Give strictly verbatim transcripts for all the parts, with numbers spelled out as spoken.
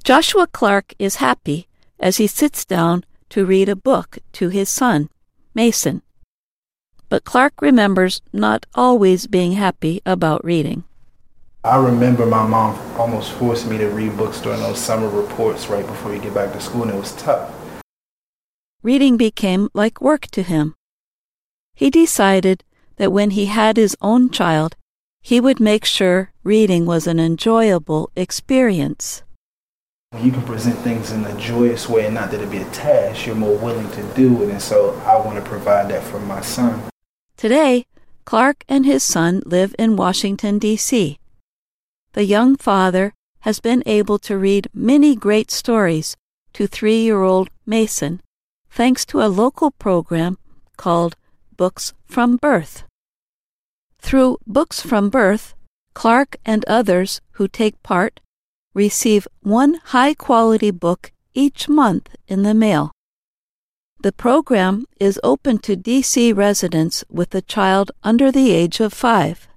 Joshua Clark is happy as he sits down to read a book to his son, Mason. But Clark remembers not always being happy about reading. I remember my mom almost forced me to read books during those summer reports right before we get back to school, and it was tough. Reading became like work to him. He decided that when he had his own child, he would make sure reading was an enjoyable experience. When you can present things in a joyous way and not that it be a task, you're more willing to do it, and so I want to provide that for my son. Today, Clark and his son live in Washington, D C The young father has been able to read many great stories to three-year-old Mason, thanks to a local program called Books from Birth. Through Books from Birth, Clark and others who take part receive one high-quality book each month in the mail. The program is open to D C residents with a child under the age of five.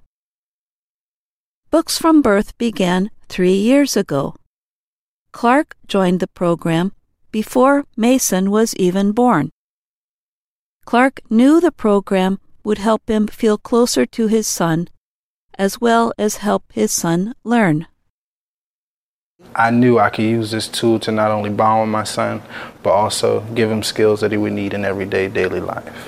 Books from Birth began three years ago. Clark joined the program before Mason was even born. Clark knew the program would help him feel closer to his son, as well as help his son learn. I knew I could use this tool to not only bond with my son, but also give him skills that he would need in everyday daily life.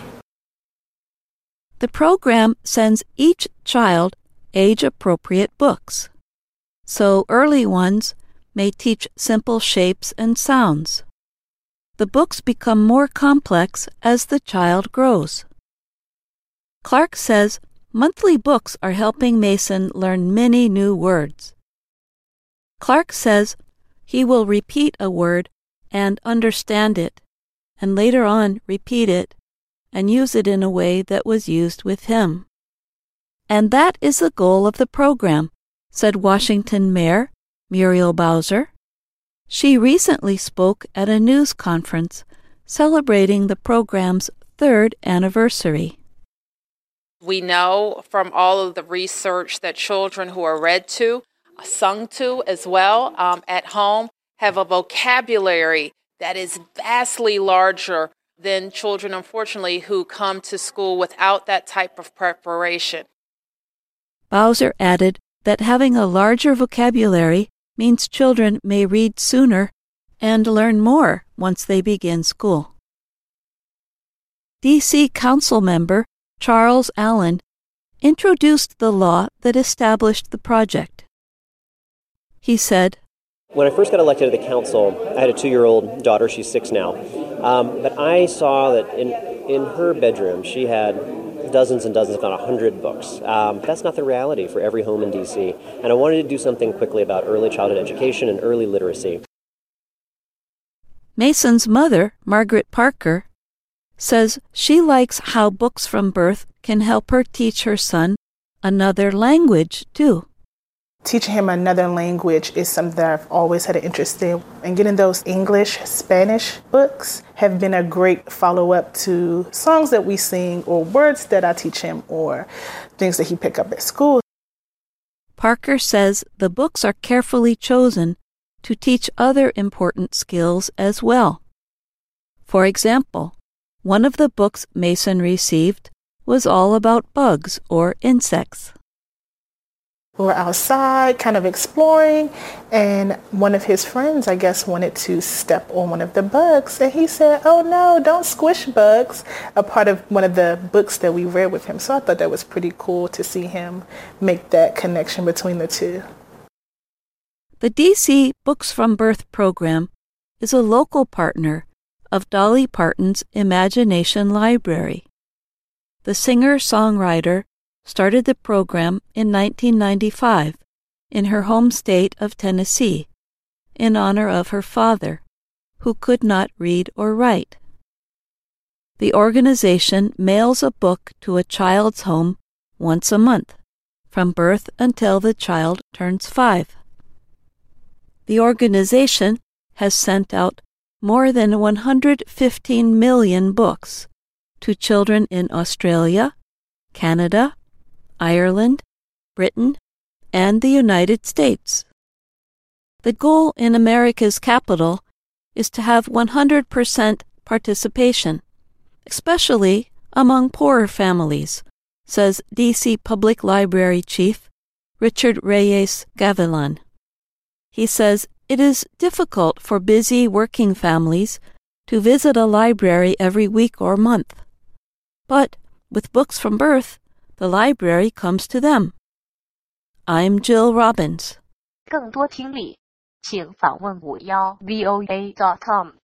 The program sends each child age-appropriate books, so early ones may teach simple shapes and sounds. The books become more complex as the child grows. Clark says monthly books are helping Mason learn many new words. Clark says he will repeat a word and understand it, and later on repeat it and use it in a way that was used with him. And that is the goal of the program, said Washington Mayor Muriel Bowser. She recently spoke at a news conference celebrating the program's third anniversary. We know from all of the research that children who are read to, sung to as well um, at home, have a vocabulary that is vastly larger than children, unfortunately, who come to school without that type of preparation. Bowser added that having a larger vocabulary means children may read sooner and learn more once they begin school. D C Council member Charles Allen introduced the law that established the project. He said, "When I first got elected to the council, I had a two-year-old daughter. She's six now. Um, but I saw that in, in her bedroom, she had dozens and dozens, if not a hundred books. Um, that's not the reality for every home in D C, and I wanted to do something quickly about early childhood education and early literacy." Mason's mother, Margaret Parker, says she likes how Books from Birth can help her teach her son another language, too. Teaching him another language is something that I've always had an interest in. And getting those English, Spanish books have been a great follow-up to songs that we sing or words that I teach him or things that he pick up at school. Parker says the books are carefully chosen to teach other important skills as well. For example, one of the books Mason received was all about bugs or insects. We were outside kind of exploring, and one of his friends, I guess, wanted to step on one of the bugs, and he said, "Oh no, don't squish bugs," a part of one of the books that we read with him. So I thought that was pretty cool to see him make that connection between the two. The D C Books from Birth program is a local partner of Dolly Parton's Imagination Library. The singer-songwriter started the program in nineteen ninety-five in her home state of Tennessee in honor of her father, who could not read or write. The organization mails a book to a child's home once a month, from birth until the child turns five. The organization has sent out more than one hundred fifteen million books to children in Australia, Canada, Ireland, Britain, and the United States. The goal in America's capital is to have one hundred percent participation, especially among poorer families, says D C Public Library Chief Richard Reyes Gavilan. He says it is difficult for busy working families to visit a library every week or month. But with Books from Birth, the library comes to them. I'm Jill Robbins. 更多听力，请访问五幺 V O A dot com。